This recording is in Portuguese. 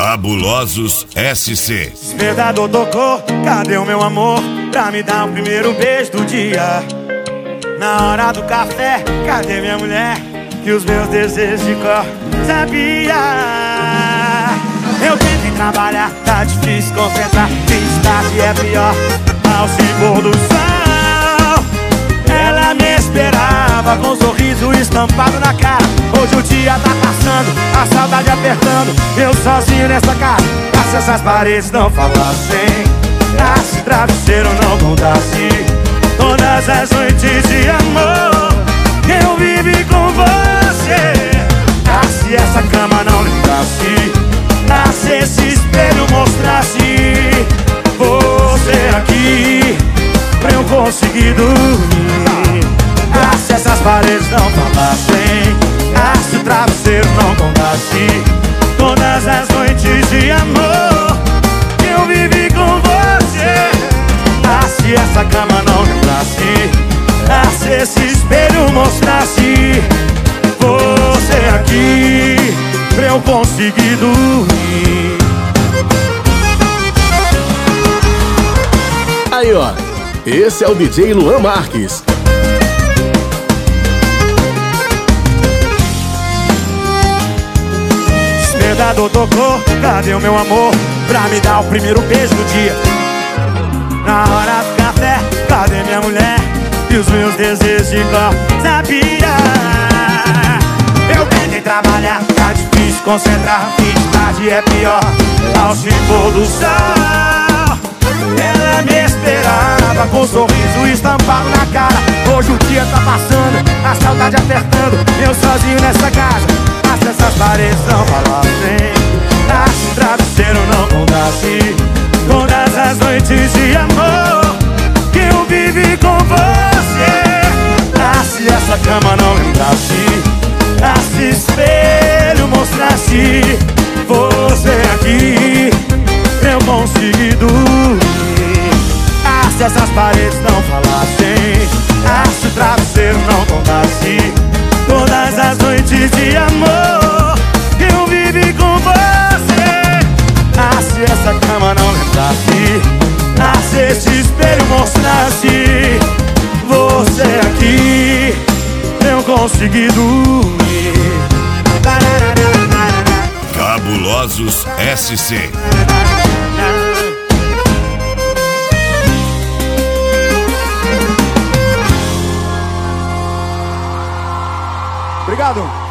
Cabulosos SC. Despertador tocou, cadê o meu amor? Pra me dar o primeiro beijo do dia. Na hora do café, cadê minha mulher? Que os meus desejos de cor sabia. Eu tento trabalhar, tá difícil concentrar. Fiz tarde é pior, ao se pôr do sol. Ela me esperava com um sorriso estampado na cara. Hoje o dia tá passando, a saudade apertando. Eu sozinho nessa casa, se essas paredes não falassem, se travesseiro não contasse todas as noites de amor que eu vivi com você. Se essa cama não lembrasse, se esse espelho mostrasse você aqui pra eu conseguir dormir. Se essas paredes não falassem, se o travesseiro não contasse todas as noites de amor que eu vivi com você. Se essa cama não lembrasse, se esse espelho mostrasse você aqui pra eu conseguir dormir. Aí ó, esse é o DJ Luan Marques. Despertador tocou, cadê o meu amor? Pra me dar o primeiro beijo do dia. Na hora do café, cadê minha mulher? E os meus desejos de cor sabia. Eu tentei trabalhar, tá difícil concentrar. Fiz tarde é pior, ao se pôr do sol. Ela me esperava com um sorriso estampado na cara. Hoje o dia tá passando, a saudade apertando. Eu sozinho nessa casa, se essas paredes não falassem, se o travesseiro não contasse todas as noites de amor que eu vivi com você. Se essa cama não lembrasse, se espelho mostrasse você aqui pra eu conseguir dormir. Se essas paredes não falassem, se o travesseiro não contasse todas as noites de amor que eu vivi com você. Se essa cama não lembrasse, se esse espelho mostrasse você aqui pra eu conseguir dormir. Cabulosos SC. Obrigado.